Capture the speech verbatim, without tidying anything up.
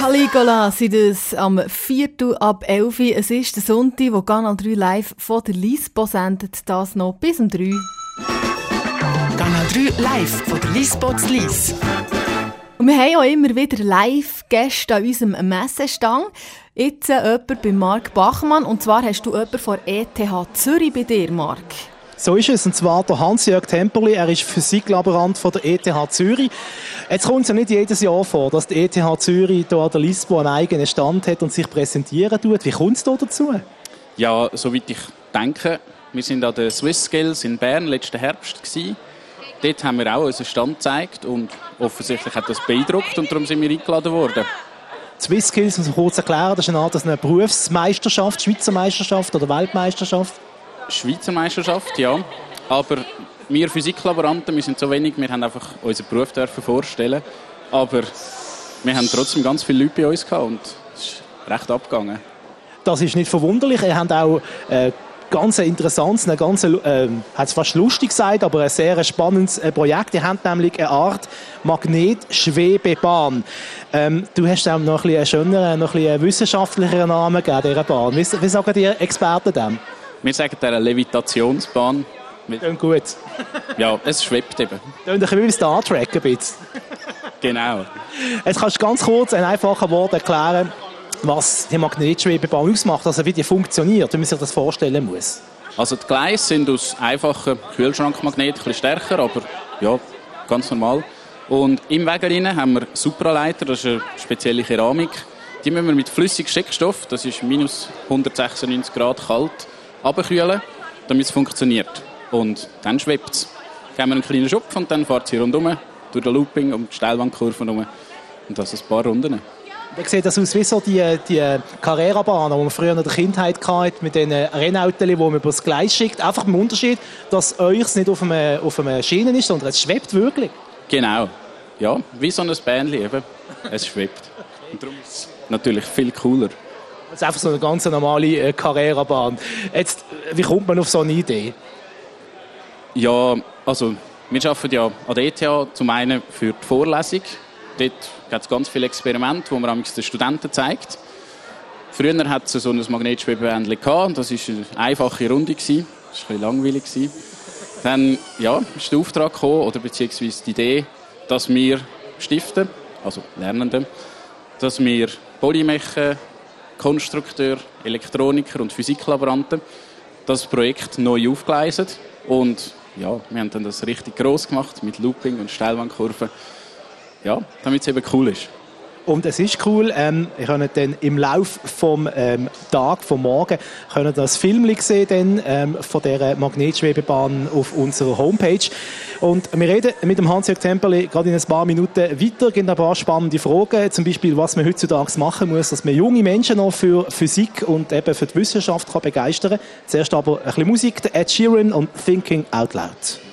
Caligula sind es am Viertel ab elf. Es ist der Sonntag, wo Kanal drei live von der Lisbo sendet. Das noch bis um drei. Kanal drei live von der Lisbo zu Lies. Und wir haben auch immer wieder Live-Gäste an unserem Messestand. Jetzt äh, jemand bei Marc Bachmann. Und zwar hast du jemanden von E T H Zürich bei dir, Marc. So ist es, und zwar der Hans-Jörg Temperli. Er ist Physiklaborant von der E T H Zürich. Jetzt kommt es ja nicht jedes Jahr vor, dass die E T H Zürich hier an der Lisbo einen eigenen Stand hat und sich präsentieren tut. Wie kommt es da dazu? Ja, soweit ich denke, wir waren an der Swiss Skills in Bern letzten Herbst gewesen. Dort haben wir auch unseren Stand gezeigt und offensichtlich hat das beeindruckt und darum sind wir eingeladen worden. Swiss Skills, muss ich kurz erklären, das ist eine Art eine Berufsmeisterschaft, Schweizer Meisterschaft oder Weltmeisterschaft? Schweizer Meisterschaft, ja. Aber wir Physiklaboranten, wir sind so wenig, wir haben einfach unseren Beruf dürfen vorstellen. Aber wir haben trotzdem ganz viele Leute bei uns gehabt und es ist recht abgegangen. Das ist nicht verwunderlich. Ihr habt auch äh, ganz interessantes, ein ganz, äh, hat es fast lustig gesagt, aber ein sehr spannendes äh, Projekt. Ihr habt nämlich eine Art Magnetschwebebahn. Ähm, du hast auch noch ein bisschen einen schöneren, noch ein bisschen wissenschaftlicheren Namen gegeben, dieser Bahn. Wie, wie sagen die Experten dem? Wir sagen der Levitationsbahn. Klingt gut. Ja, es schwebt eben. Klingt ein bisschen wie Star Trek ein bisschen. Genau. Jetzt kannst du ganz kurz in einfachen Worten erklären, was die Magnetschwebebahn ausmacht, also wie die funktioniert, wie man sich das vorstellen muss. Also die Gleise sind aus einfachen Kühlschrankmagneten, ein bisschen stärker, aber ja, ganz normal. Und im Weg haben wir Supraleiter, das ist eine spezielle Keramik. Die müssen wir mit flüssigem Stickstoff, das ist minus hundertsechsundneunzig Grad kalt, abkühlen, damit es funktioniert. Und dann schwebt es. Dann geben wir einen kleinen Schupf und dann fährt sie rundherum, durch den Looping und die Steilwandkurven herum. Und das ein paar Runden. Wie sieht das aus wie so die, die Carrera-Bahnen, die man früher in der Kindheit hatte, mit den Rennautos, die man über das Gleis schickt. Einfach im Unterschied, dass euch nicht auf einer, auf einer Schiene ist, sondern es schwebt wirklich. Genau. Ja, wie so ein Bähnchen eben. Es schwebt. Und darum ist es natürlich viel cooler. Das ist einfach so eine ganz normale äh, Carrera-Bahn. Jetzt, wie kommt man auf so eine Idee? Ja, also wir arbeiten ja an der E T H zum einen für die Vorlesung. Dort gibt es ganz viele Experimente, die man den Studenten zeigt. Früher hat es so ein Magnetschwebebändchen gehabt. Das war eine einfache Runde. Das war ein bisschen langweilig. Dann ja, ist der Auftrag gekommen, oder beziehungsweise die Idee, dass wir stiften, also Lernende, dass wir Polymechen, Konstrukteur, Elektroniker und Physiklaboranten das Projekt neu aufgleisen. Und ja, wir haben dann das richtig gross gemacht mit Looping und Steilwandkurven. Ja, damit es eben cool ist. Und es ist cool, ähm, ihr könnt dann im Laufe vom ähm, Tag, vom Morgen, könnt das Film sehen dann, ähm, von dieser Magnetschwebebahn auf unserer Homepage. Und wir reden mit dem Hans-Jörg Temperli gerade in ein paar Minuten weiter, es gibt ein paar spannende Fragen, zum Beispiel, was man heutzutage machen muss, dass man junge Menschen noch für Physik und eben für die Wissenschaft kann begeistern kann. Zuerst aber ein bisschen Musik, Ed Sheeran und Thinking Out Loud.